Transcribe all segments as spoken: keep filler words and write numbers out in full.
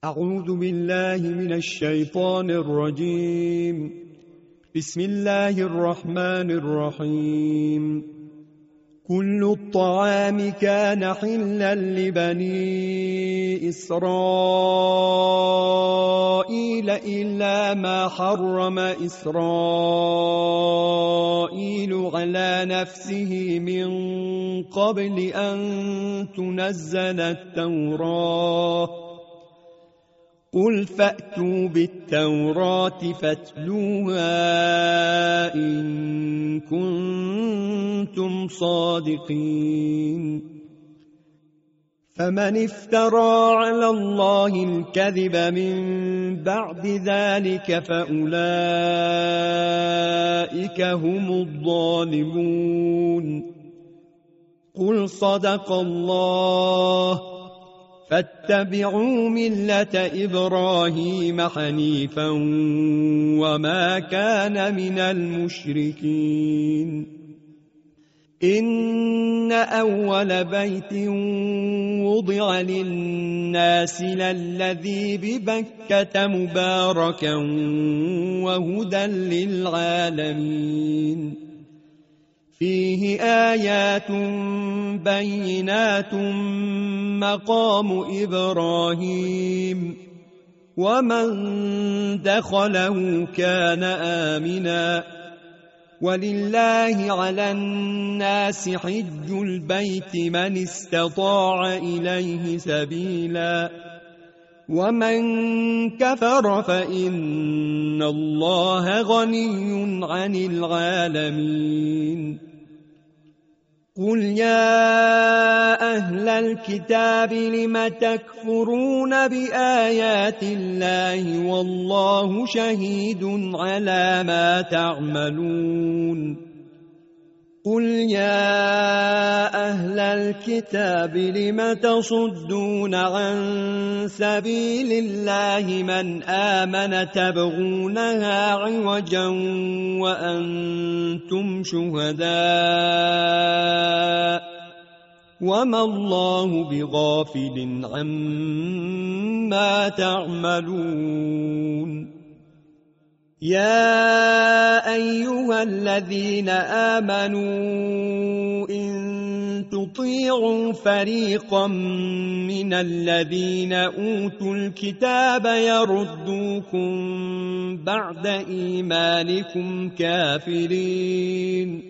أعوذ بالله من الشيطان الرجيم. بسم الله الرحمن الرحيم. كل الطعام كان حلا لبني إسرائيل إلا ما حرم إسرائيل على نفسه من قبل أن تنزل التوراة. قل فأتوا بالتوراة فاتلوها إن كنتم صادقين. فمن افترى على الله الكذب من بعد ذلك فأولئك هم الظالمون. قل صدق الله. فاتبعوا ملة إبراهيم حنيفا وما كان من المشركين. إن أول بيت وضع للناس للذي ببكة مباركا وهدى للعالمين. فيه آيات بينات مقام إبراهيم ومن دخله كان آمنا. ولله على الناس حج البيت من استطاع إليه سبيلا ومن كفر فإن الله غني عن العالمين. قل يا أهل الكتاب لم تكفرون بآيات الله والله شهيد على ما تعملون. قل يا أهل الكتاب لم تصدون عن سبيل الله من آمن تبغونها عوجا وأنتم شهداء وما الله بغافل عما تعملون. يا أيها الذين آمنوا إن تطيعوا فريقا من الذين أوتوا الكتاب يردوكم بعد إيمانكم كافرين.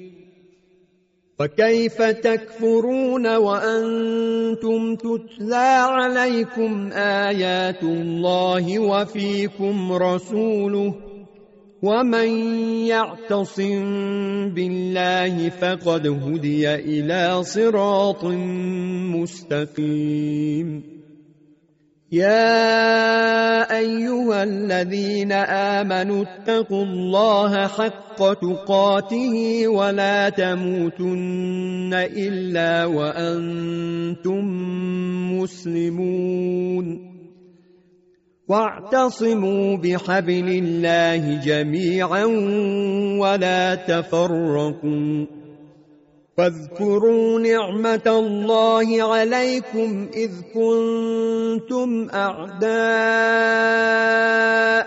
فكيف تكفرون وأنتم تتلى عليكم آيات الله وفيكم رسوله ومن يعتصم بالله فقد هدي إلى صراط مستقيم. يا أيها الذين آمنوا اتقوا الله حق تقاته ولا تموتن إلا وأنتم مسلمون. واعتصموا بحبل الله جميعا ولا تفرقوا. واذكروا نعمة الله عليكم إذ كنتم أعداء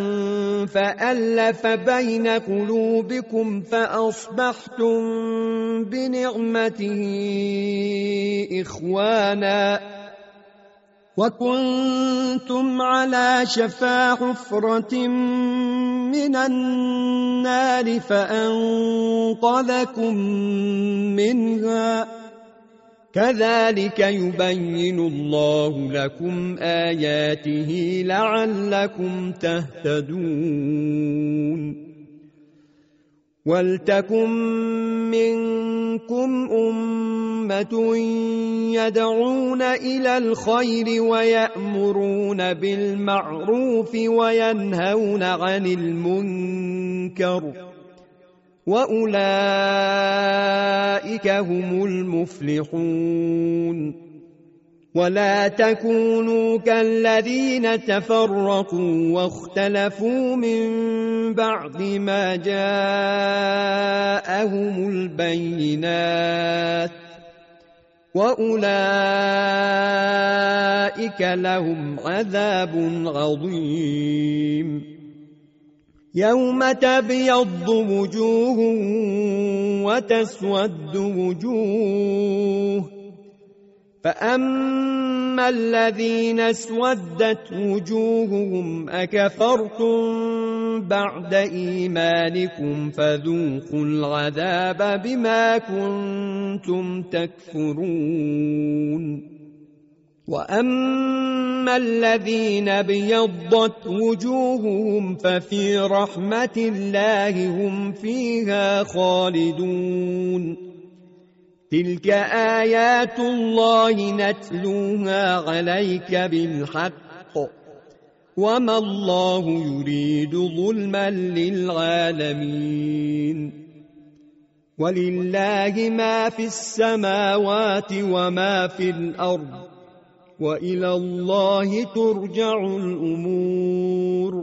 فألف بين قلوبكم فأصبحتم بنعمته إخوانا وكنتم على شفا حفرة من النار فأنقذكم منها. كذلك يبين الله لكم آياته لعلكم تهتدون. ولتكن منكم أمة يدعون إلى الخير ويأمرون بالمعروف وينهون عن المنكر وأولئك هم المفلحون. ولا تكونوا كالذين تفرقوا واختلفوا من بعد ما جاءهم البينات وأولئك لهم عذاب عظيم يوم تبيض وجوه وتسود وجوه فأما الذين اسودت وجوههم أكفرتم بعد إيمانكم فذوقوا العذاب بما كنتم تكفرون وأما الذين ابيضت وجوههم ففي رحمة الله هم فيها خالدون تلك آيات الله نتلوها عليك بالحق وما الله يريد ظلما للعالمين ولله ما في السماوات وما في الأرض وإلى الله ترجع الأمور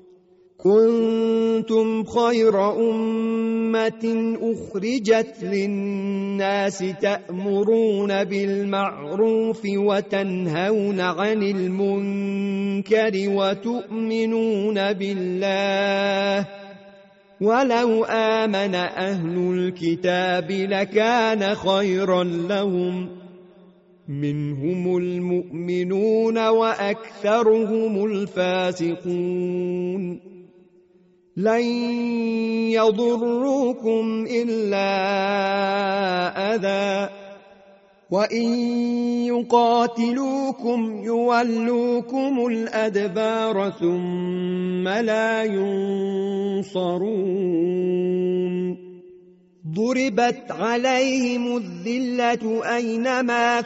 كنتم خير أمة أخرجت للناس تأمرون بالمعروف وتنهون عن المنكر وتؤمنون بالله ولو آمن أهل الكتاب لكان خيرا لهم منهم المؤمنون وأكثرهم الفاسقون لن يضروكم إلا أذى وإن يقاتلوكم يولوكم الأدبار ثم لا ينصرون ضربت عليهم الذلة أينما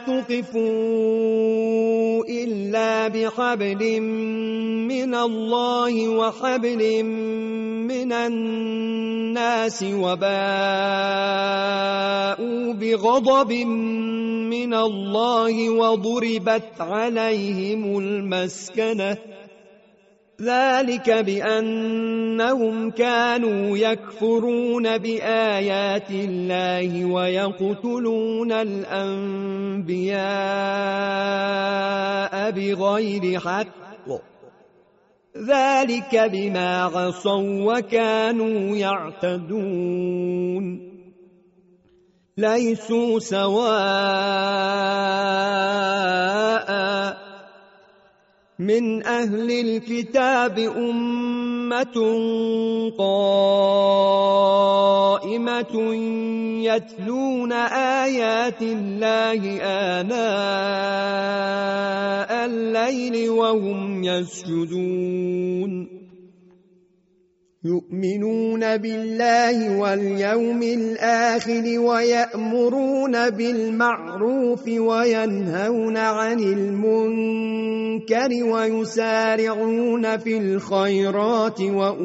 ثقفوا إلا بحبل من الله وحبل من الناس وباءوا بغضب من الله وضربت عليهم المسكنة ذلك بأنهم كانوا يكفرون بآيات الله ويقتلون الأنبياء بغير حق ذلك بما عصوا وكانوا يعتدون ليسوا سواء من أهل الكتاب أمة قائمة يتلون آيات الله آناء الليل وهم يسجدون يؤمنون بالله واليوم الآخر ويأمرون بالمعروف وينهون عن المنكر ويسارعون في الخيرات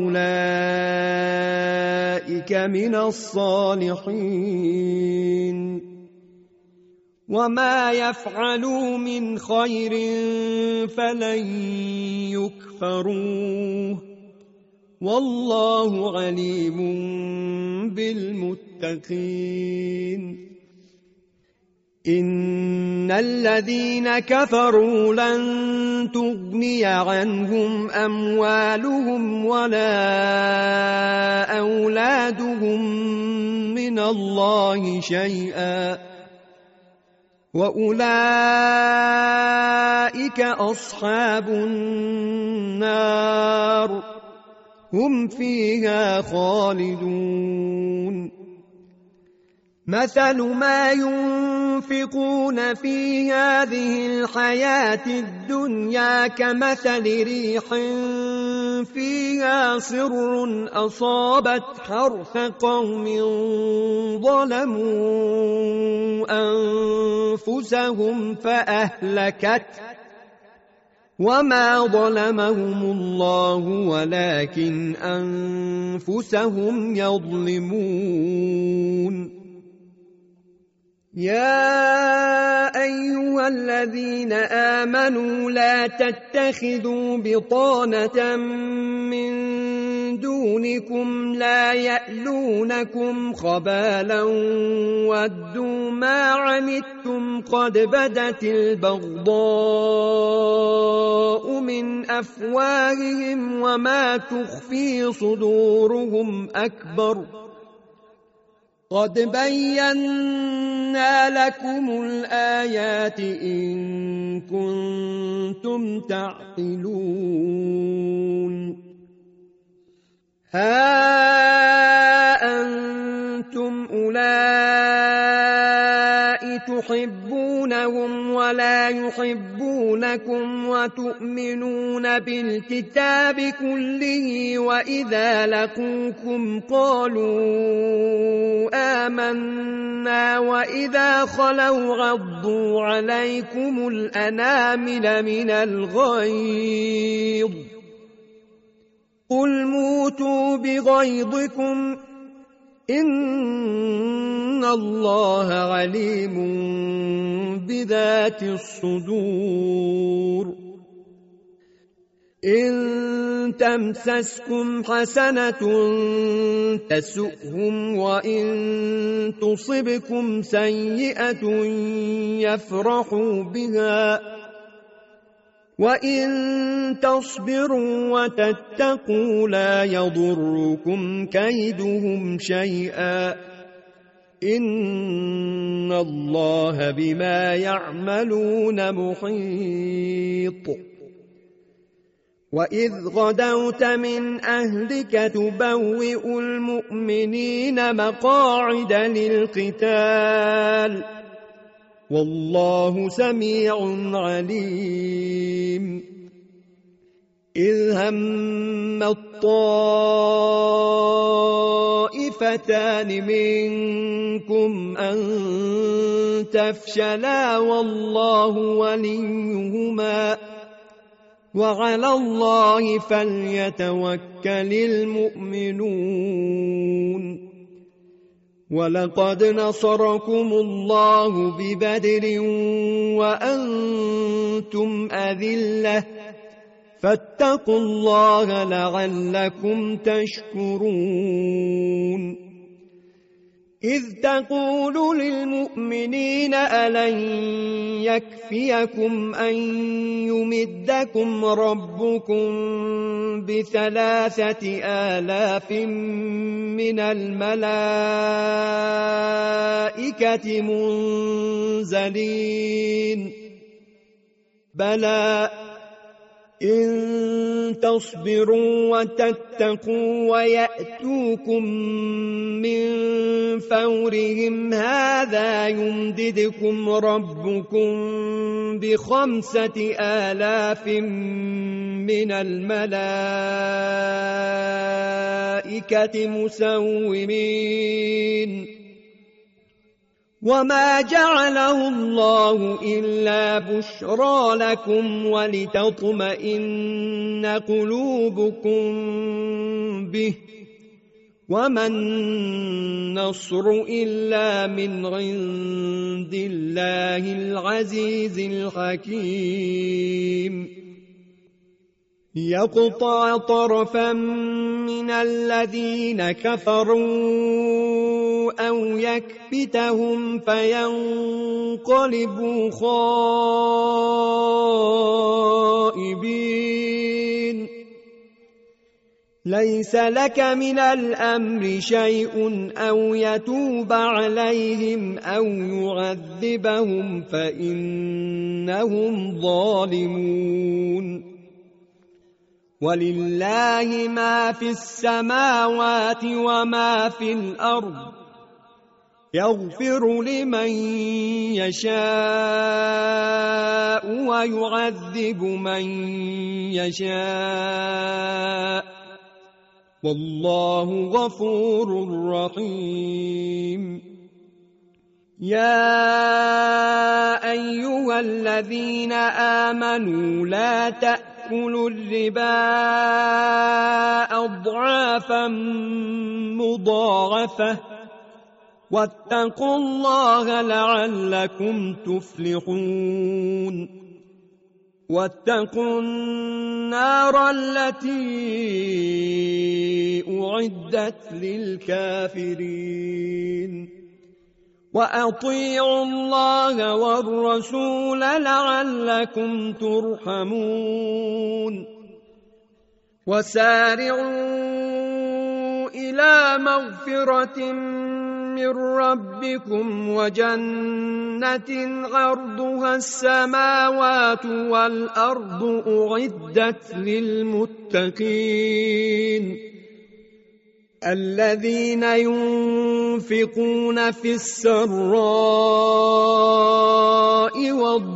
وأولئك من الصالحين وما يفعلوا من خير فلن يكفروه والله عليم بالمتقين إن الذين كفروا لن تغني عنهم أموالهم ولا أولادهم من الله شيئا وأولئك أصحاب النار هم فيها خالدون مثل ما ينفقون في هذه الحياة الدنيا كمثل ريح فيها صر أصابت حرث قوم ظلموا أنفسهم فأهلكت وما ظلمهم الله ولكن أنفسهم يظلمون يا أيها الذين آمنوا لا تتخذوا بطانة من دونكم لا يألونكم خبالا ودوا ما عنتم قد بدت البغضاء من أفواههم وما تخفي صدورهم أكبر قد بينا لكم الآيات إن كنتم تعقلون ها أنتم أولئك تحبونهم ولا يحبونكم وتؤمنون بالكتاب كله وإذا لقوكم قالوا آمنا وإذا خلوا غضوا عليكم الأنامل من الغيظ قل موتوا بغيظكم إن الله عليم بذات الصدور إن تمسسكم حسنة تسؤهم وإن تصبكم سيئة يفرحوا بها وإن تصبروا وتتقوا لا يضركم كيدهم شيئا إن الله بما يعملون محيط وإذ غدوت من أهلك تبوئ المؤمنين مقاعد للقتال والله سميع عليم إذ هم الطائفتان منكم أن تفشلا والله وليهما وعلى الله فليتوكل المؤمنون ولقد نصركم الله ببدر وأنتم أذلة فاتقوا الله لعلكم تشكرون إذ تقول للمؤمنين ألن يكفيكم أن يمدكم ربكم بثلاثة آلاف من الملائكة منزلين بلى إن تصبروا وتتقوا ويأتوكم من فورهم هذا يمددكم ربكم بخمسة آلاف من الملائكة مسومين وما جعله الله إلا بشرى لكم ولتطمئن قلوبكم به وما النصر إلا من عند الله العزيز الحكيم يقطع طرفا من الذين كفروا أو يكبتهم فينقلبوا خائبين ليس لك من الأمر شيء أو يتوب عليهم أو يعذبهم فإنهم ظالمون ولله ما في السماوات وما في الأرض يغفر لمن يشاء ويعذب من يشاء والله غفور رحيم يا أيها الذين آمنوا لا تأكلوا الربا أضعافا مضاعفة واتقوا الله لعلكم تفلحون واتقوا النار التي أعدت للكافرين وأطيعوا الله والرسول لعلكم ترحمون وسارعوا إلى مغفرة من ربكم وجنة عرضها السماوات والأرض أعدت للمتقين الذين ينفقون في السراء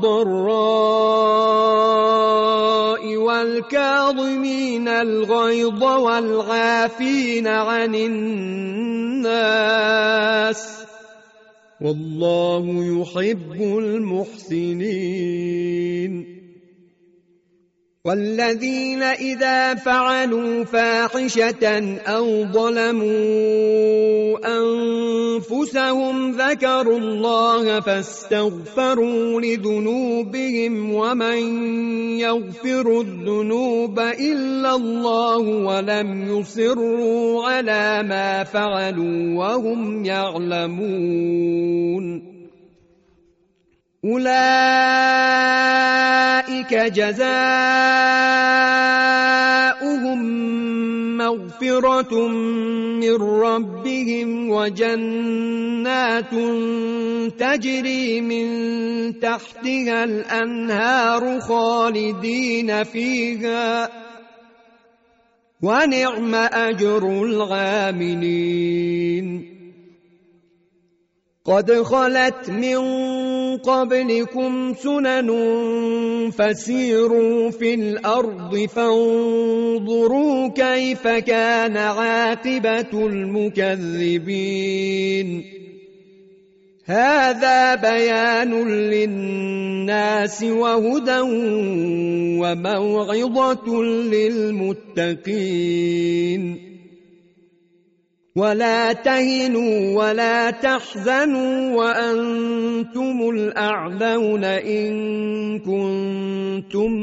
والضراء والكاظمين الغيظ والعافين عن الناس والله يحب المحسنين والذين إذا فعلوا فاحشة أو ظلموا أنفسهم ذكروا الله فاستغفروا لذنوبهم ومن يغفر الذنوب إلا الله ولم يصروا على ما فعلوا وهم يعلمون أولئك جزاؤهم مغفرة من ربهم وجنات تجري من تحتها الأنهار خالدين فيها ونعم أجر العاملين قد خلت من قبلكم سنن فسيروا في الأرض فانظروا كيف كان عاقبة المكذبين هذا بيان للناس وهدى وموعظة للمتقين ولا تهنوا ولا تحزنوا وأنتم الأعلون إن كنتم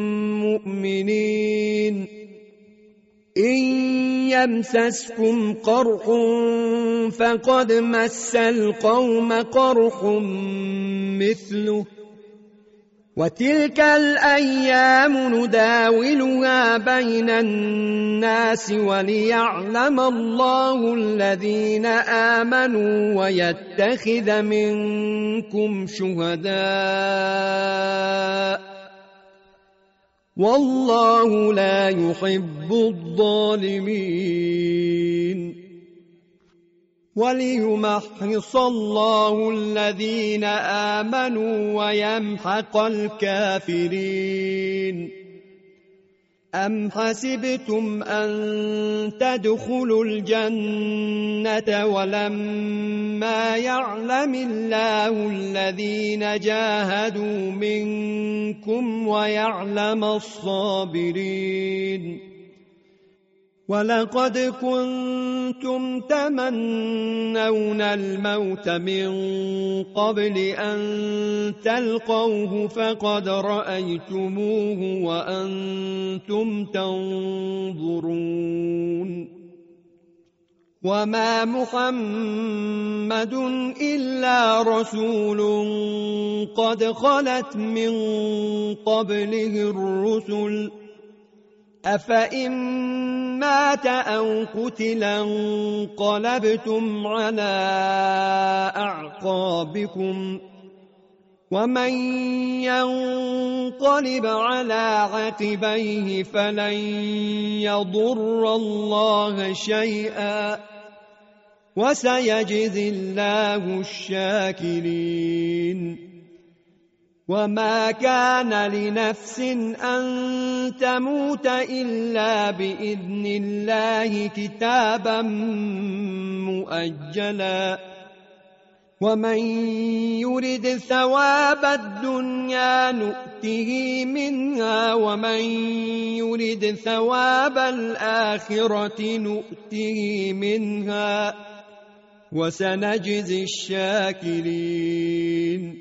مؤمنين إن يمسسكم قرح فقد مس القوم قرح مثله وتلك الأيام نداولها بين الناس وليعلم الله الذين آمنوا ويتخذ منكم شهداء والله لا يحب الظالمين وليمحص الله الذين آمنوا ويمحق الكافرين أم حسبتم أن تدخلوا الجنة ولما يعلم الله الذين جاهدوا منكم ويعلم الصابرين ولقد كنتم تمنون الموت من قبل أن تلقوه فقد رأيتموه وأنتم تنظرون وما محمد إلا رسول قد خلت من قبله الرسل أفإن مات أو قتلا انقلبتم على أعقابكم ومن ينقلب على عقبيه فلن يضر الله شيئا وسيجزي الله الشاكرين وما كان لنفس أن تموت إلا بإذن الله كتابا مؤجلا ومن يرد ثواب الدنيا نؤته منها ومن يرد ثواب الآخرة نؤته منها وسنجزي الشاكرين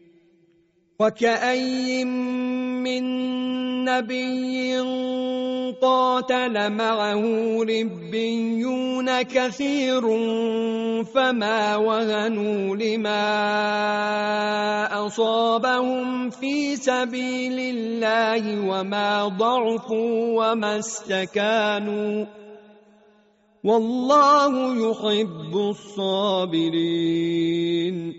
وكأي من نبي قاتل معه ربيون كثير فما وهنوا لما أصابهم في سبيل الله وما ضعفوا وما استكانوا والله يحب الصابرين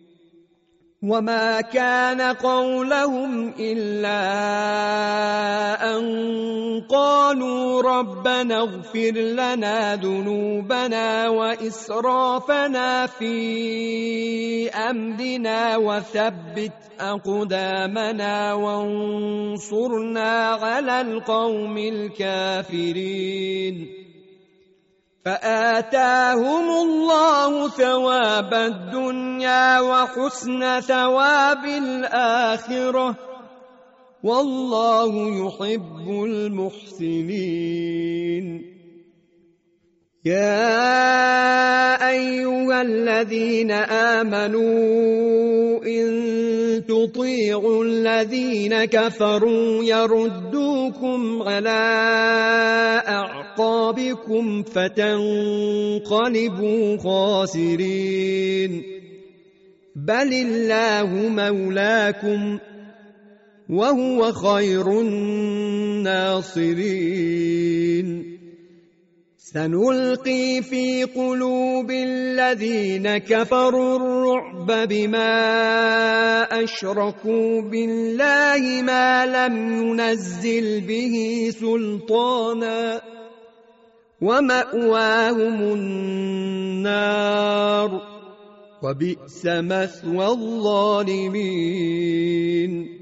وما كان قولهم إلا أن قالوا ربنا اغفر لنا ذنوبنا وإسرافنا في أمرنا وثبت أقدامنا وانصرنا على القوم الكافرين فآتاهم الله ثواب الدنيا وحسن ثواب الآخرة والله يحب المحسنين يا أيها الذين آمنوا إن تطيعوا الذين كفروا يردوكم على أعقابكم فتنقلبوا خاسرين بل الله مولاكم وهو خير الناصرين سنلقي في قلوب الذين كفروا الرعب بما أشركوا بالله ما لم ينزل به سلطانا ومأواهم النار وبئس مثوى الظالمين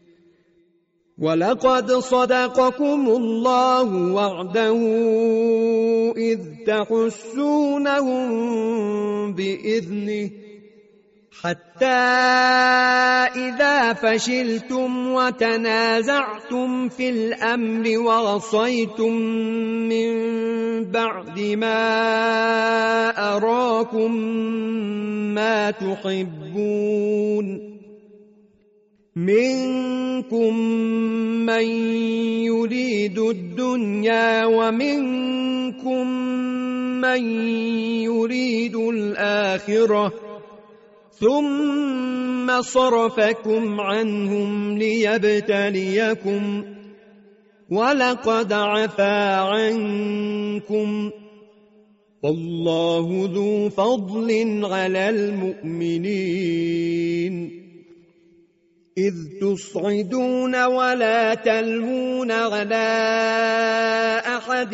ولقد صدقكم الله وعده إذ تحسونهم بإذنه حتى إذا فشلتم وتنازعتم في الأمر وعصيتم من بعد ما أراكم ما تحبون منكم من يريد الدنيا ومنكم من يريد الآخرة ثم صرفكم عنهم ليبتليكم ولقد عفا عنكم والله ذو فضل على المؤمنين إذ تصعدون ولا تلوون على أحد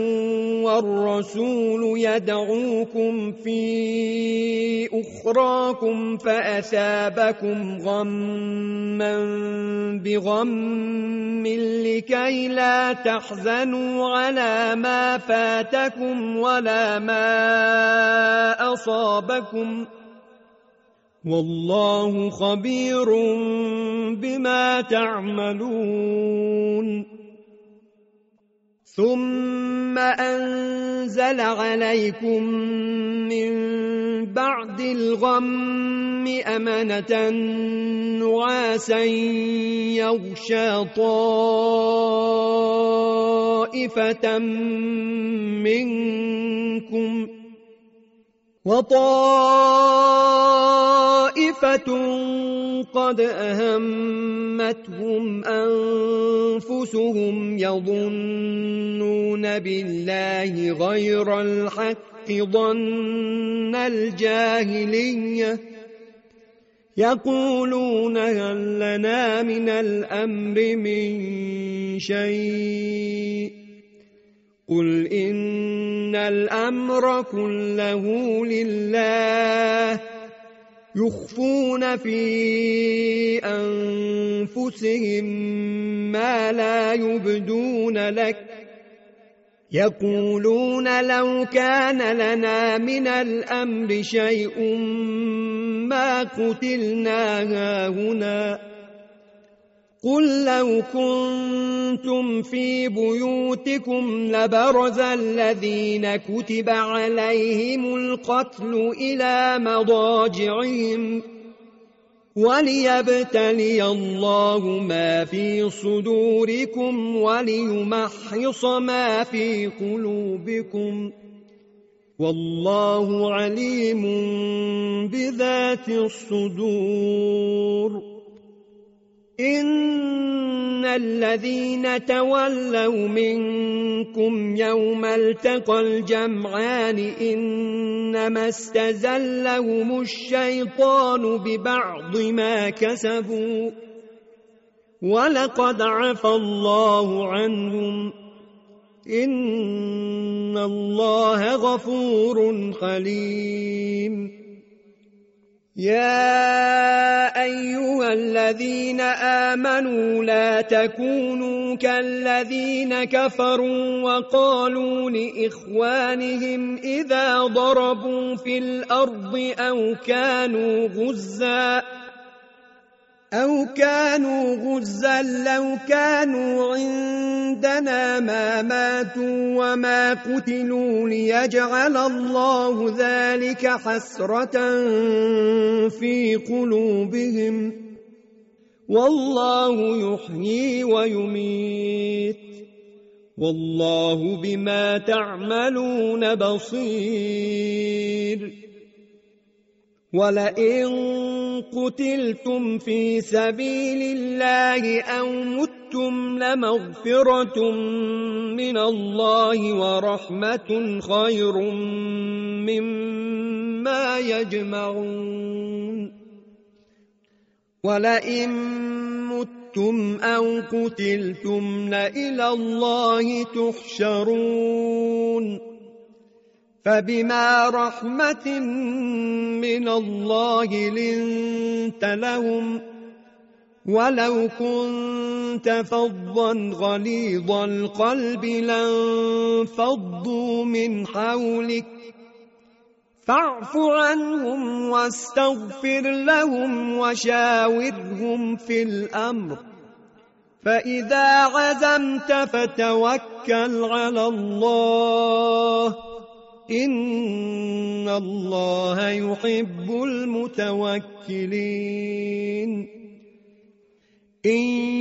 والرسول يدعوكم في أخراكم فأثابكم غما بغم لكي لا تحزنوا على ما فاتكم ولا ما أصابكم والله خبير بما تعملون ثم أنزل عليكم من بعد الغم أمنة نعاسا يغشى طائفة منكم وطائفة قد أهمتهم أنفسهم يظنون بالله غير الحق ظن الجاهلية يقولون هل لنا من الأمر من شيء قل إن الأمر كله لله يخفون في أنفسهم ما لا يبدون لك يقولون لو كان لنا من الأمر شيء ما قتلنا هاهنا قل لو كنتم في بيوتكم لبرز الذين كتب عليهم القتل إلى مضاجعهم وليبتلي الله ما في صدوركم وليمحص ما في قلوبكم والله عليم بذات الصدور. إن الذين تولوا منكم يوم التقى الجمعان إنما استزلهم الشيطان ببعض ما كسبوا ولقد عفى الله عنهم إن الله غفور حليم. يا أيها الذين آمنوا لا تكونوا كالذين كفروا وقالوا لإخوانهم إذا ضربوا في الأرض أو كانوا غزا أو كانوا غزا لو كانوا عندنا ما ماتوا وما قتلوا ليجعل الله ذلك حسرة في قلوبهم والله يحيي ويميت والله بما تعملون بصير. ولئن قتلتم في سبيل الله أو متم لمغفرة من الله ورحمة خير مما يجمعون. ولئن متم أو قتلتم لإلى الله تحشرون. فبما رحمة من الله لنت لهم ولو كنت فظا غليظ القلب لانفضوا من حولك فاعف عنهم واستغفر لهم وشاورهم في الأمر فإذا عزمت فتوكل على الله إن الله يحب المتوكلين. إن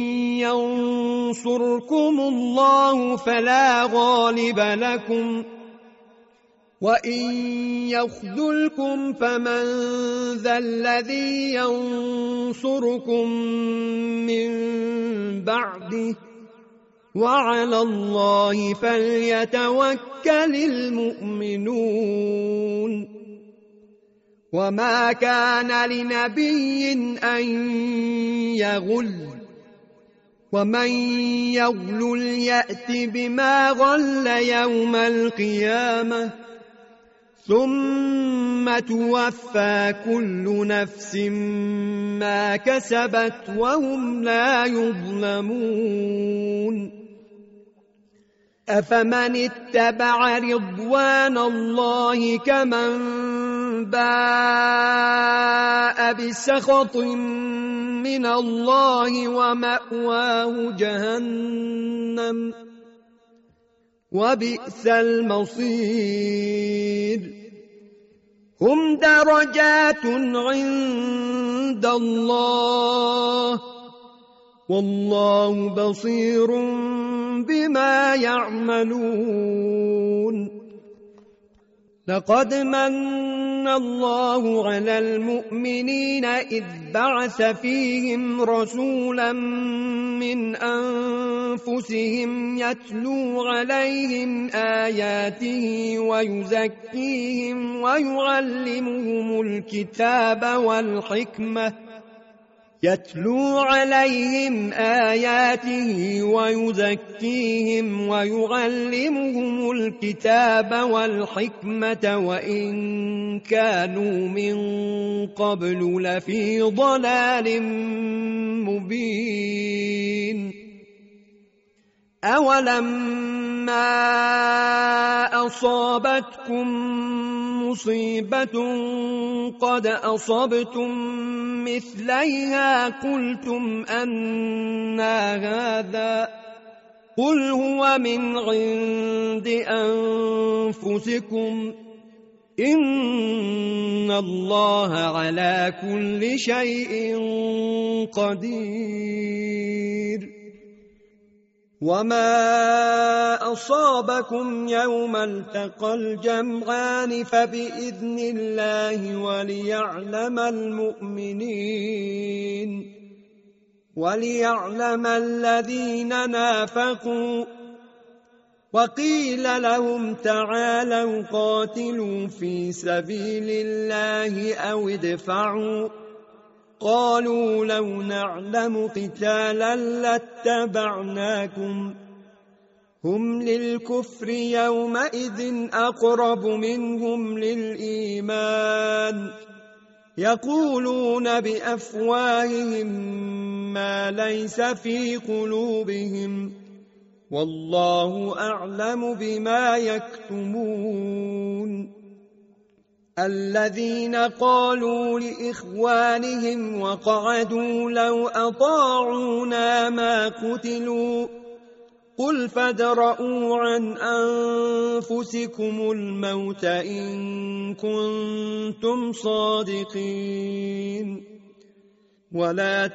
ينصركم الله فلا غالب لكم وإن يخذلكم فمن ذا الذي ينصركم من بعده وعلى الله فليتوكل المؤمنون. وما كان لنبي أن يغل ومن يغل يأت بما غل يوم القيامة ثم توفى كل نفس ما كسبت وهم لا يظلمون. أفمن اتبع رضوان الله كمن باء بسخط من الله ومأواه جهنم وبئس المصير. هم درجات عند الله والله بصير بما يعملون. لقد من الله على المؤمنين إذ بعث فيهم رسولا من أنفسهم يتلو عليهم آياته ويزكيهم ويعلمهم الكتاب والحكمة يتلو عليهم آياته ويزكيهم ويعلمهم الكتاب والحكمة وإن كانوا من قبل لفي ضلال مبين. أولم فلما أصابتكم مصيبة قد أصبتم مثليها قلتم أنى هذا قل هو من عند أنفسكم إن الله على كل شيء قدير وما أصابكم يوم التقى الجمعان فبإذن الله وليعلم المؤمنين وليعلم الذين نافقوا وقيل لهم تعالوا قاتلوا في سبيل الله أو ادفعوا قالوا لو نعلم قتالا لاتبعناكم هم للكفر يومئذ أقرب منهم للإيمان يقولون بأفواههم ما ليس في قلوبهم والله أعلم بما يكتمون الذين قالوا لإخوانهم وقعدوا لو أطاعونا ما قتلوا قل فادرءوا عن أنفسكم الموت إن كنتم صادقين ولا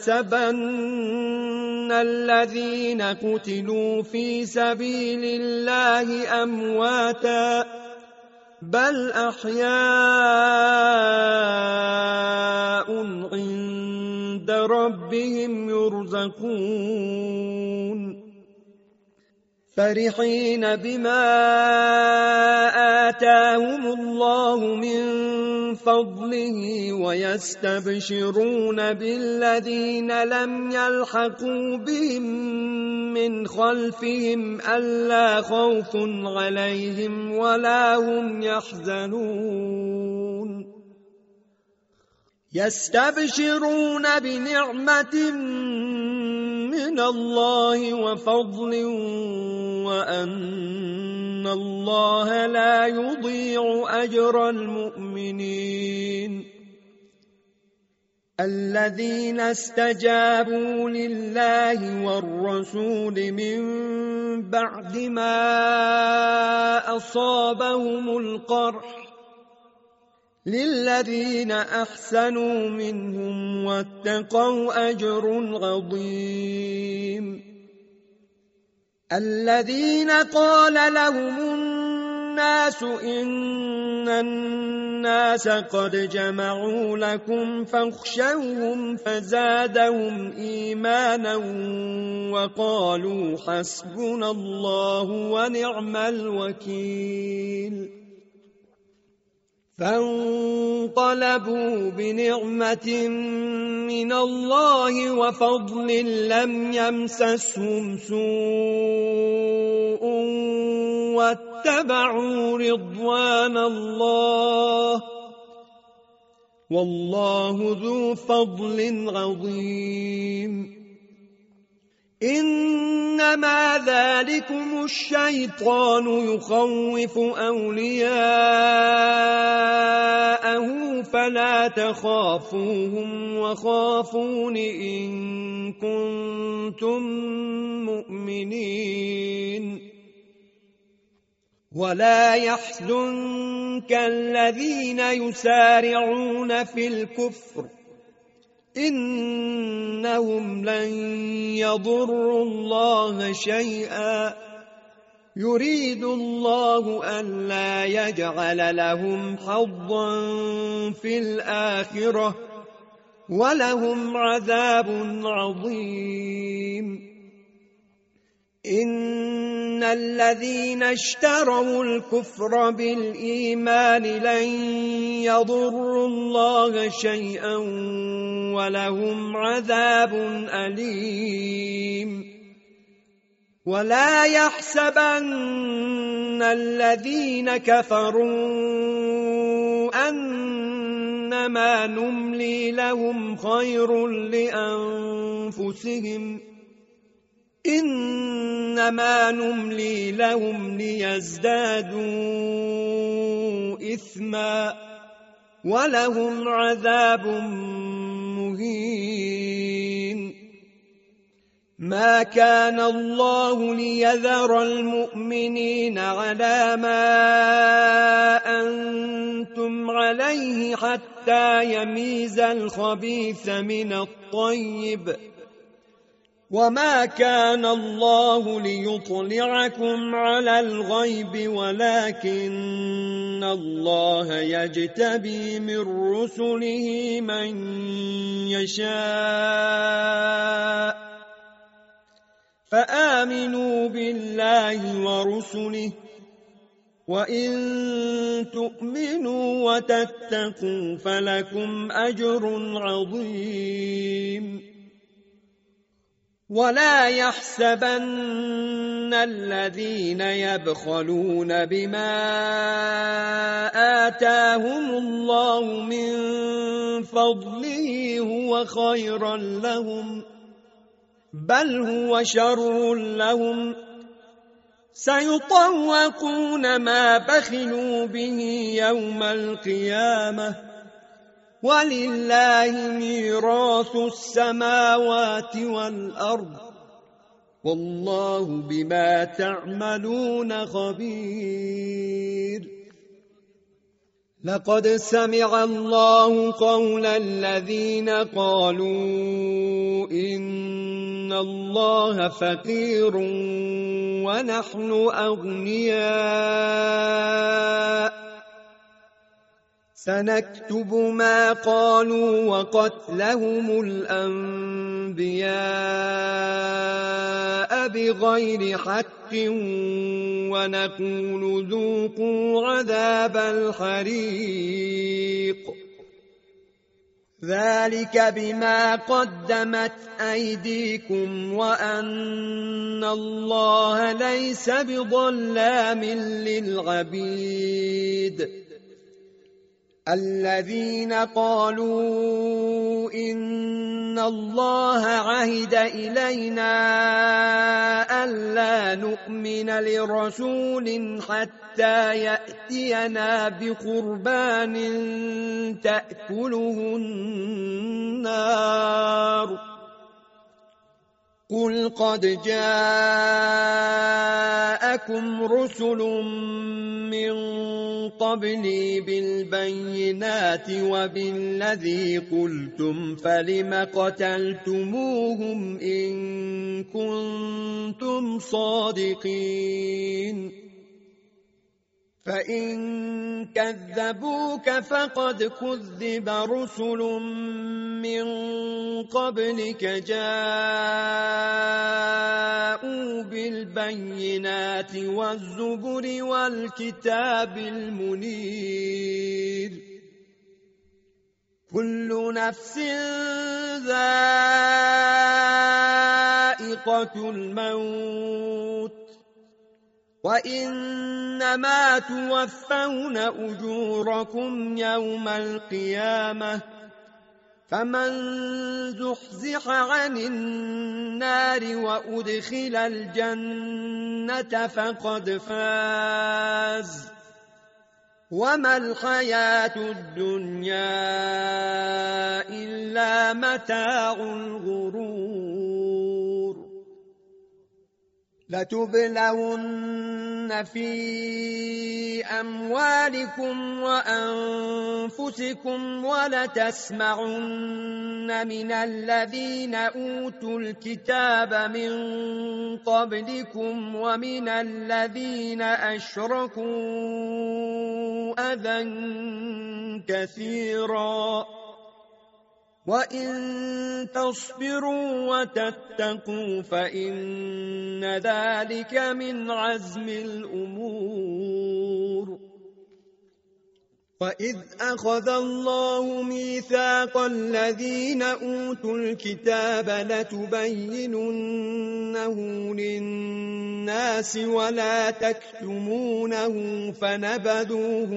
تحسبن الذين قتلوا في سبيل الله أمواتا بل أحياء عند ربهم يرزقون فرحين بما آتاهم الله من فضله ويستبشرون بالذين لم يلحقوا بهم من خلفهم ألا خوف عليهم ولا هم يحزنون يستبشرون بنعمة من الله وفضل وأن الله لا يضيع أجر المؤمنين الذين استجابوا لله والرسول من بعد ما أصابهم القرح للذين أحسنوا منهم واتقوا أجر عظيم الذين قال لهم الناس إن الناس قد جمعوا لكم فاخشوهم فزادهم إيمانا وقالوا حسبنا الله ونعم الوكيل فانقلبوا بنعمة من الله وفضل لم يمسسهم سوء واتبعوا رضوان الله والله ذو فضل عظيم إنما ذلكم الشيطان يخوف أولياءه فلا تخافوهم وخافون إن كنتم مؤمنين ولا يحزنك الذين يسارعون في الكفر إنهم لن يضروا الله شيئا يريد الله ألا يجعل لهم حظا في الآخرة ولهم عذاب عظيم إن الذين اشتروا الكفر بالإيمان لن يضروا الله شيئا ولهم عذاب أليم ولا يحسبن الذين كفروا أنما نملي لهم خير لأنفسهم إنما إنما نملي لهم ليزدادوا إثما ولهم عذاب مهين. ما كان الله ليذر المؤمنين على ما أنتم عليه حتى يميز الخبيث من الطيب، وما كان الله ليطلعكم على الغيب ولكن الله يجتبي من رسله من يشاء، فآمنوا بالله ورسله، وإن تؤمنوا وتتقوا فلكم أجر عظيم. ولا يحسبن الذين يبخلون بما آتاهم الله من فضله هو خيرا لهم، بل هو شر لهم، سيطوقون ما بخلوا به يوم القيامة، ولله ميراث السماوات والأرض، والله بما تعملون خبير. لقد سمع الله قول الذين قالوا إن الله فقير ونحن أغنياء، سنكتب ما قالوا وقتلهم الأنبياء بغير حق ونقول ذوقوا عذاب الحريق، ذلك بما قدمت أيديكم وأن الله ليس بظلام للعبيد. الذين قالوا إن الله عهد إلينا ألا نؤمن لرسول حتى يأتينا بقربان تأكله النار، قل قد جاءكم رسل من قبلي بالبينات وبالذي قلتم فلم قتلتموهم إن كنتم صادقين، فإن كذبوك فقد كذب رسل من قبلك جاءوا بالبينات والزبر والكتاب المنير، كل نفس ذائقة الموت، وإنما توفون أجوركم يوم القيامة، فمن زحزح عن النار وأدخل الجنة فقد فاز، وما الحياة الدنيا إلا متاع الغرور. لتبلون في أموالكم وأنفسكم ولتسمعن من الذين أوتوا الكتاب من قبلكم ومن الذين أشركوا أذى كثيرا، وإن تصبروا وتتقوا فإن ذلك من عزم الأمور. وإذ أخذ الله ميثاق الذين أوتوا الكتاب لتبيننه للناس ولا تكتمونه فنبذوه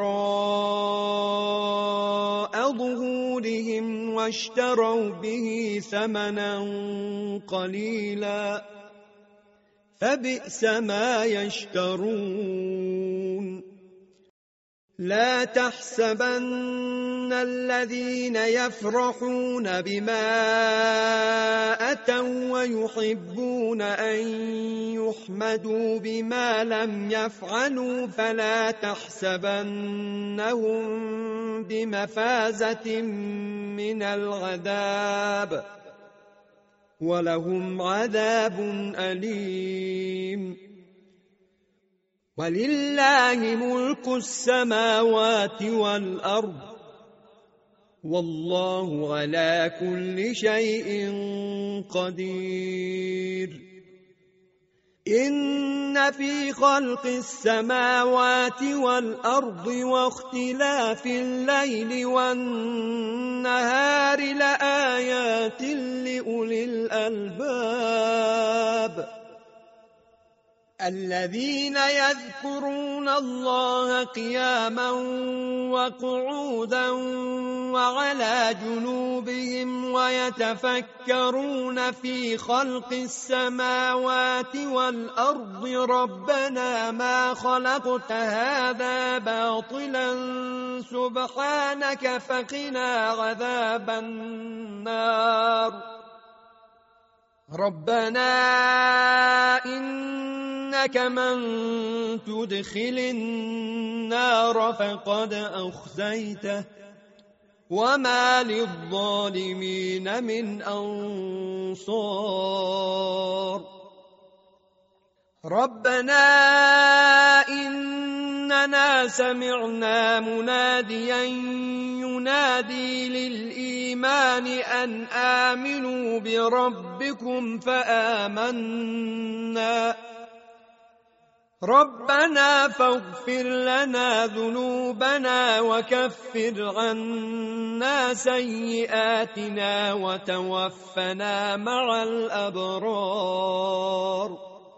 وراء ظهورهم واشتروا به ثمنا قليلا فبئس ما يشترون لا تحسبن الذين يفرحون بما أتوا ويحبون أن يحمدوا بما لم يفعلوا فلا تحسبنهم بمفازة من العذاب ولهم عذاب أليم ولله ملك السماوات والأرض والله على كل شيء قدير إن في خلق السماوات والأرض واختلاف الليل والنهار لآيات لأولي الألباب الذين يذكرون الله قياما وقعودا وعلى جنوبهم ويتفكرون في خلق السماوات والأرض ربنا ما خلقت هذا باطلا سبحانك فقنا عذاب النار ربنا إنك من تدخل النار فقد أخزيته وما للظالمين من أنصار ربنا إننا سمعنا مناديا ينادي للإيمان أن آمنوا بربكم فآمنا ربنا فاغفر لنا ذنوبنا وكفر عنا سيئاتنا وتوفنا مع الأبرار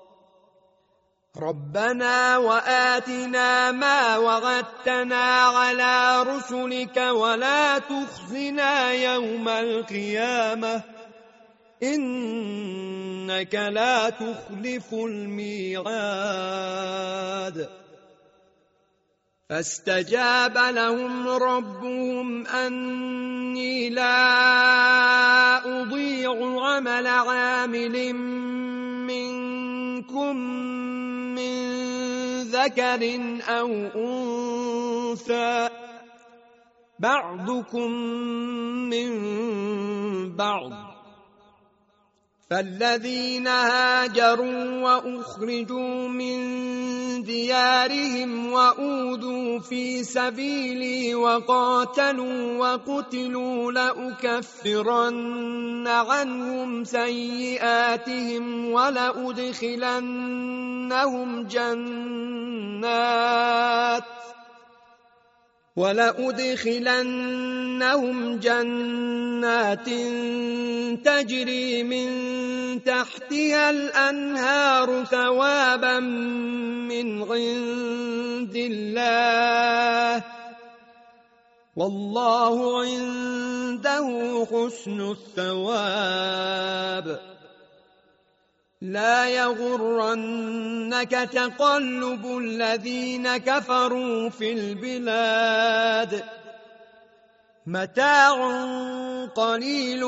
ربنا وآتنا ما وعدتنا على رسلك ولا تخزنا يوم القيامة إنك لا تخلف الميعاد فاستجاب لهم ربهم أني لا أضيع عمل عامل منكم من ذكر أو أنثى بعضكم من بعض فالذين هاجروا وأخرجوا من ديارهم وأوذوا في سبيلي وقاتلوا وقتلوا لأكفرن عنهم سيئاتهم ولأدخلنهم جنات ولأدخلنهم جنات تجري من تحتها الأنهار ثوابا من عند الله والله عنده حسن الثواب لا يغرنك تقلب الذين كفروا في البلاد متاع قليل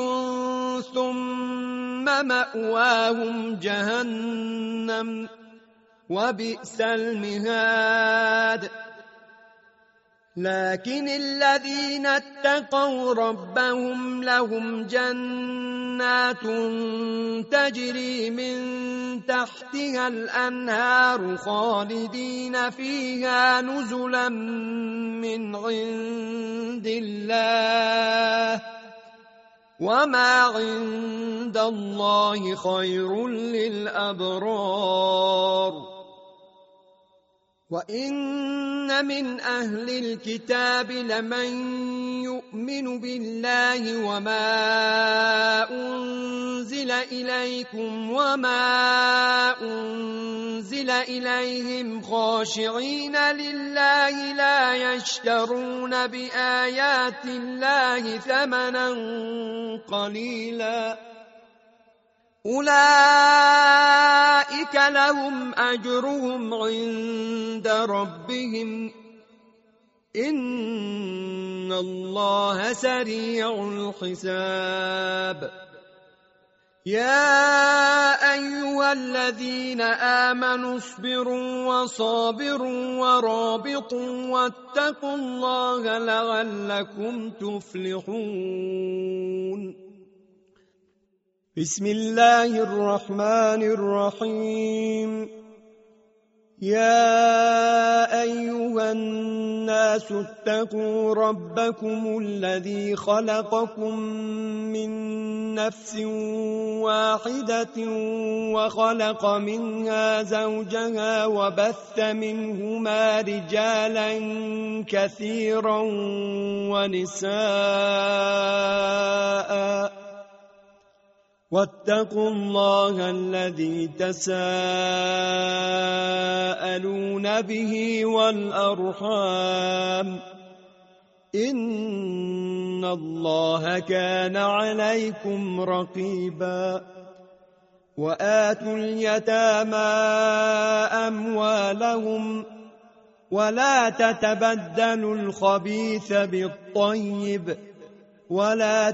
ثم مأواهم جهنم وبئس المهاد لكن الذين اتقوا ربهم لهم جنات تجري من تحتها الأنهار خالدين فيها نزلا من عند الله وما عند الله خير للأبرار وإن من أهل الكتاب لمن يؤمن بالله وما أنزل إليكم وما أنزل إليهم خاشعين لله لا يشترون بآيات الله ثمنا قليلا أولئك لهم أجرهم عند ربهم إن الله سريع الحساب يا أيها الذين آمنوا اصبروا وصابروا ورابطوا واتقوا الله لعلكم تفلحون بسم الله الرحمن الرحيم يا أيها الناس اتقوا ربكم الذي خلقكم من نفس واحدة وخلق منها زوجها وبث منهما رجالا كثيرا ونساء واتقوا الله الذي تساءلون به والأرحام إن الله كان عليكم رقيبا وآتوا اليتامى أموالهم ولا تتبدلوا الخبيث بالطيب ولا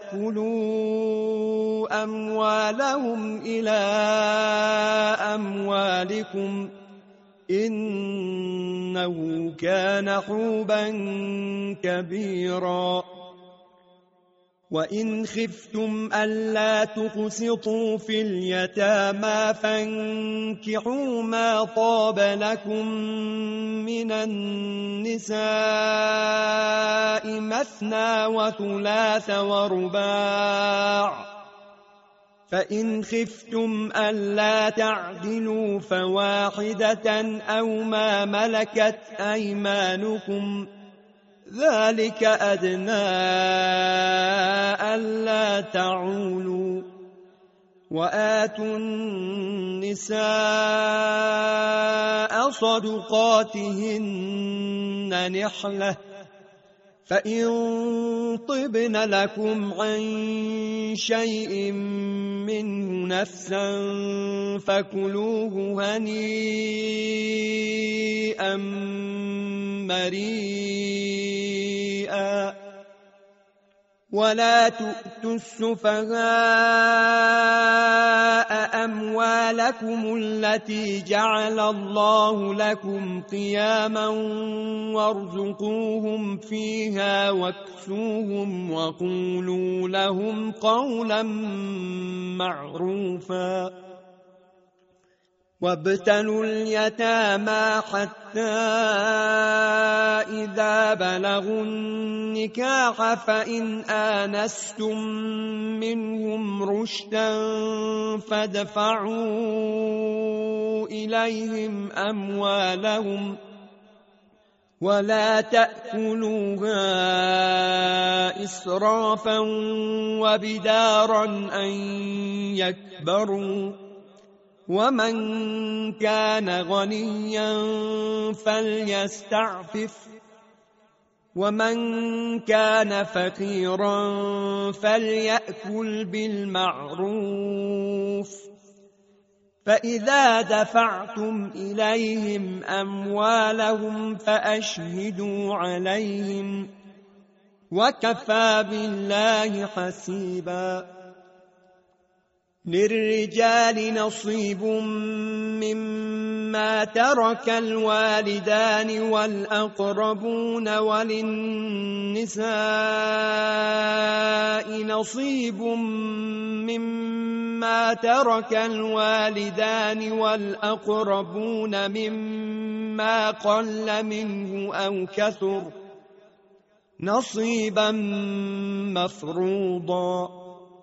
تأكلوا أموالهم إلى أموالكم إنه كان حوبا كبيرا وإن خفتم ألا تقسطوا في اليتامى فانكحوا ما طاب لكم من النساء مثنى وثلاث ورباع فإن خفتم ألا تعدلوا فواحدة أو ما ملكت أيمانكم ذلك أدنى ألا تعولوا وآتوا النساء صدقاتهن نحلة فإن طبن لكم عن شيء منه نفسا فكلوه هنيئا مريئا ولا تؤتوا السفهاء أموالكم التي جعل الله لكم قياما وارزقوهم فيها واكسوهم وقولوا لهم قولا معروفا وابتلوا اليتامى حتى إذا بلغوا النكاح فإن آنستم منهم رشدا فادفعوا إليهم أموالهم ولا تأكلوها إسرافا وبدارا أن يكبروا ومن كان غنيا فليستعفف ومن كان فقيرا فليأكل بالمعروف فإذا دفعتم إليهم أموالهم فأشهدوا عليهم وكفى بالله حسيبا للرجال نصيب مما ترك الوالدان والأقربون وللنساء نصيب مما ترك الوالدان والأقربون مما قل منه أو كثر نصيبا مفروضا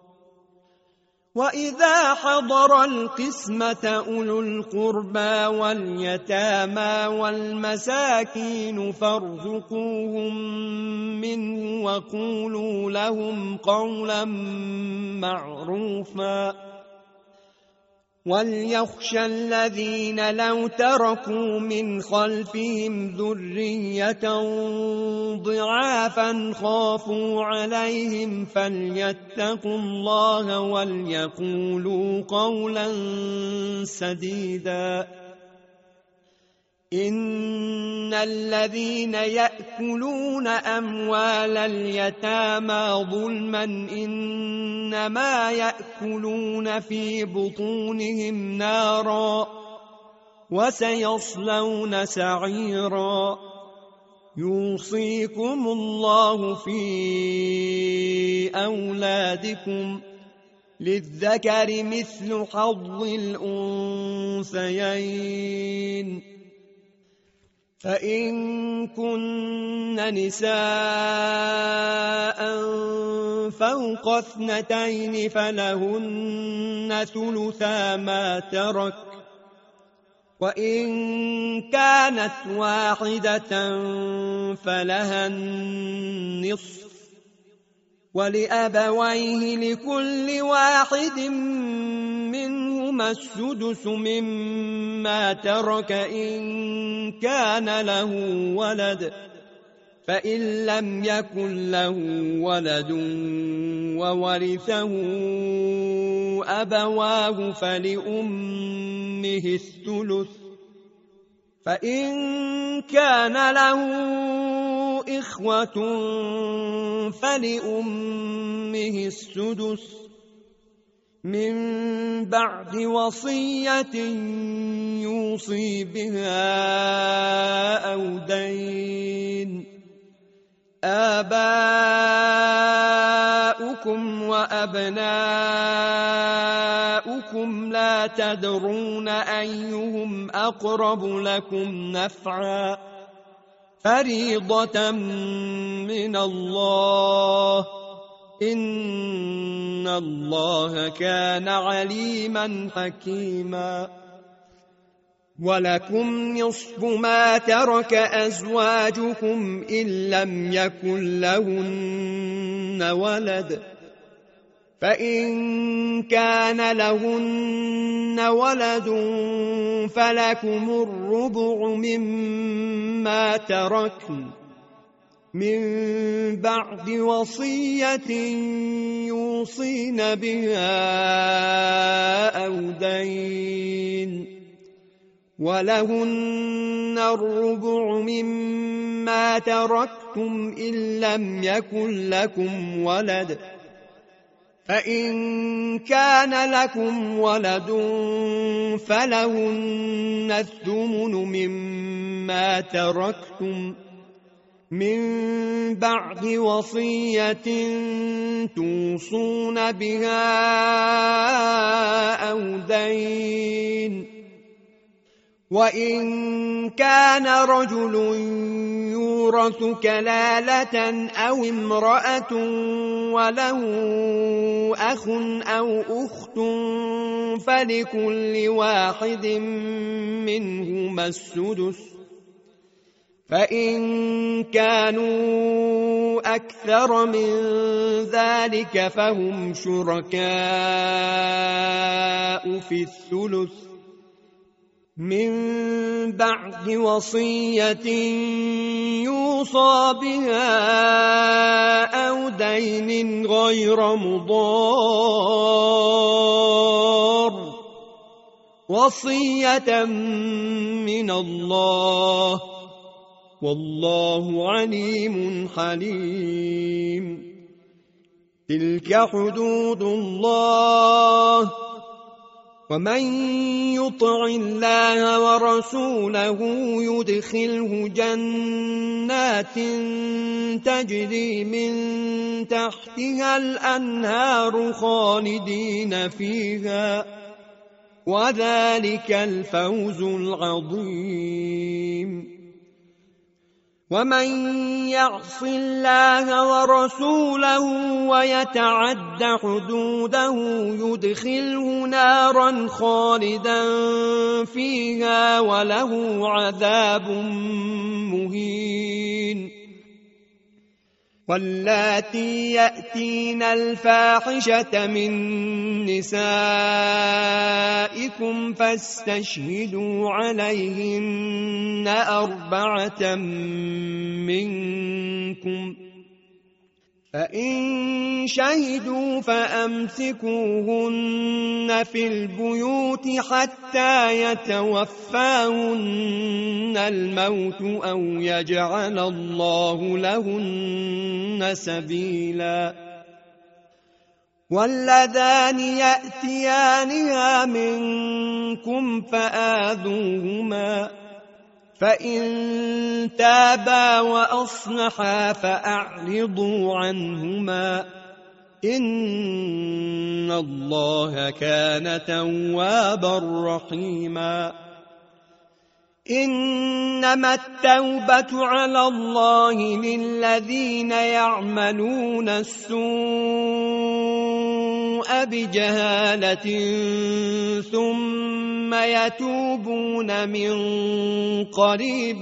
وإذا حضر القسمة أولو القربى واليتامى والمساكين فارزقوهم منه وقولوا لهم قولا معروفا وليخشى الذين لو تركوا من خلفهم ذرية ضعافا خافوا عليهم فليتقوا الله وليقولوا قولا سديدا. إن الذين يأكلون أموال اليتامى ظلما إنما يأكلون في بطونهم نارا وسيصلون سعيرا. يوصيكم الله في أولادكم للذكر مثل حظ الأنثيين. فإن كن نساء فوق اثنتين فلهن ثلثا ما ترك، وإن كانت واحدة فلها النصف، ولأبويه لكل واحد منهما السدس مما ترك إن كان له ولد، فإن لم يكن له ولد وورثه أبواه فلأمه الثلث، فإن كان له إخوة فلأمه السدس من بعد وصية يوصي بها أو دين. آباؤكم وأبناؤكم لا تدرون أيهم أقرب لكم نفعا فريضة من الله إن الله كان عليما حكيما. ولكم نصف ما ترك أزواجكم إن لم يكن لهن ولد، فإن كان لهن ولد فلكم الربع مما تركن من بعد وصية يوصين بها أو دين، ولهن الربع مما تركتم إن لم يكن لكم ولد، فإن كان لكم ولد فلهن الثمن مما تركتم من بعد وصية توصون بها أو دين. وإن كان رجل يورث كلالة أو امرأة وله أخ أو أخت فلكل واحد منهما السدس، فإن كانوا أكثر من ذلك فهم شركاء في الثلث من بعد وصية يوصى بها أو دين غير مضار، وصية من الله والله عليم حليم. تلك حدود الله ومن يطع الله ورسوله يدخله جنات تجري من تحتها الأنهار خالدين فيها وذلك الفوز العظيم. ومن يعص الله ورسوله ويتعد حدوده يدخله نارا خالدا فيها وله عذاب مهين. واللاتي يأتين الفاحشة من نسائكم فاستشهدوا عليهن أربعة منكم، فإن شهدوا فأمسكوهن في البيوت حتى يتوفاهن الموت أو يجعل الله لهن سبيلا. واللذان يأتيانها منكم فآذوهما، فإن تابا وأصلحا فأعرضوا عنهما، إن الله كان توابا رحيما. إنما التوبة على الله للذين يعملون السوء بجهالة ثم يتوبون من قريب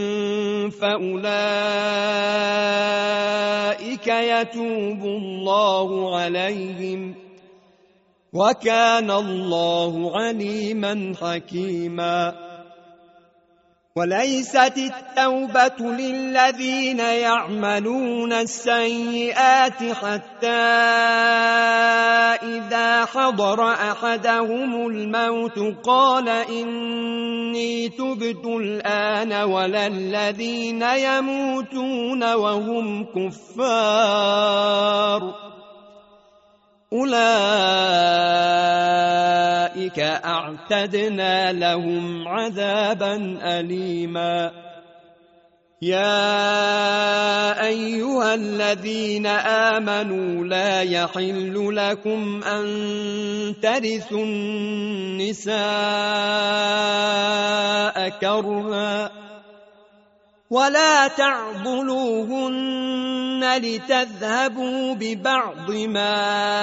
فأولئك يتوب الله عليهم، وكان الله عليما حكيما. وليست التوبة للذين يعملون السيئات حتى إذا حضر أحدهم الموت قال إني تبت الآن، ولا الذين يموتون وهم كفار، أولئك أعتدنا لهم عذابا أليما. يا أيها الذين آمنوا لا يحل لكم أن ترثوا النساء كرها ولا تعضلوهن لتذهبوا ببعض ما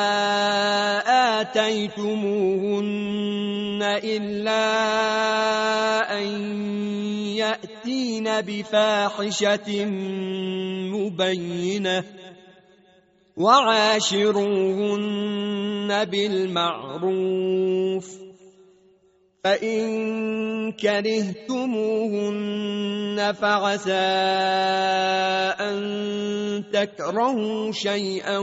آتيتموهن إلا أن يأتين بفاحشة مبينة، وعاشروهن بالمعروف، فإن كرهتموهن فعسى أن تكرهوا شيئا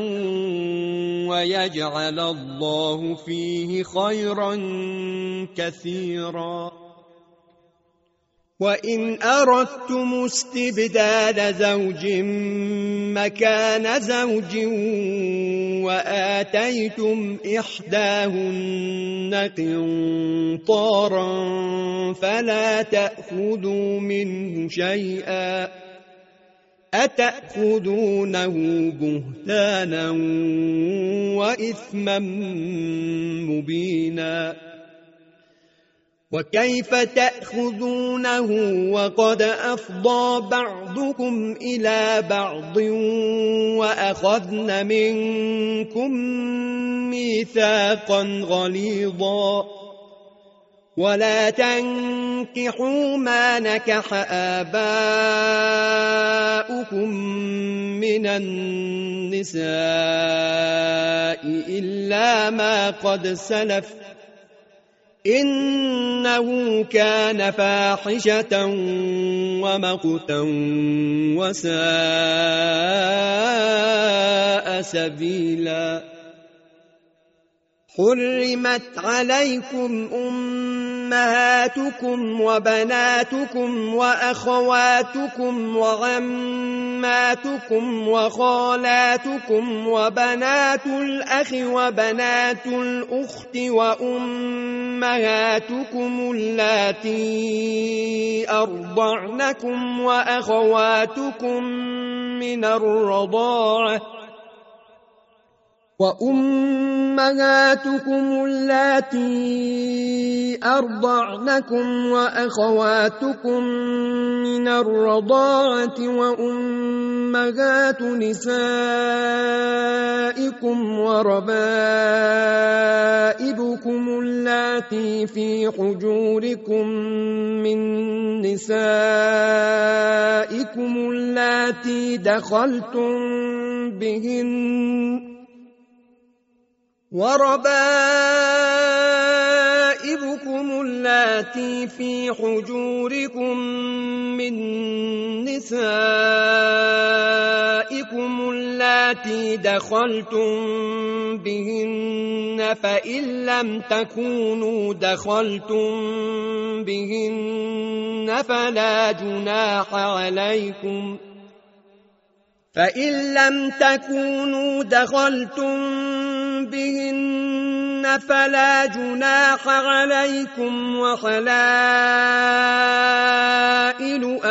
ويجعل الله فيه خيرا كثيرا. وإن أردتم استبدال زوج مكان زوج وآتيتم إحداهن قنطارا فلا تأخذوا منه شيئا، أتأخذونه بهتانا وإثما مبينا. وكيف تأخذونه وقد أفضى بعضكم إلى بعض وأخذن منكم ميثاقا غليظا؟ ولا تنكحوا ما نكح آباؤكم من النساء إلا ما قد سلف، إنه كان فاحشة ومقتا وساء سبيلا. حرمت عليكم أمهاتكم وبناتكم وأخواتكم وعماتكم وخالاتكم وبنات الأخ وبنات الأخت وأمهاتكم اللاتي أرضعنكم وأخواتكم من الرضاعة وأمهاتكم اللاتي أرضعنكم وأخواتكم من الرضاعة وأمهات نسائكم وربائبكم اللاتي في حجوركم من نسائكم اللاتي دخلتم بهن وربائبكم اللاتي في حجوركم من نسائكم اللاتي دخلتم بهن فإن لم تكونوا دخلتم بهن فلا جناح عليكم فإن لم تكونوا دخلتم بهن فلا جناح عليكم وحلائل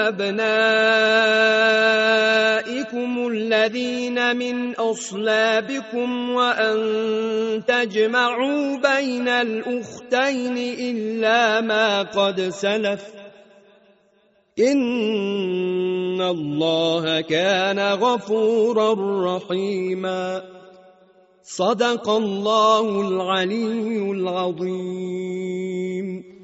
أبنائكم الذين من أصلابكم وأن تجمعوا بين الأختين إلا ما قد سلف إن الله كان غفورا رحيما صدق الله العلي العظيم.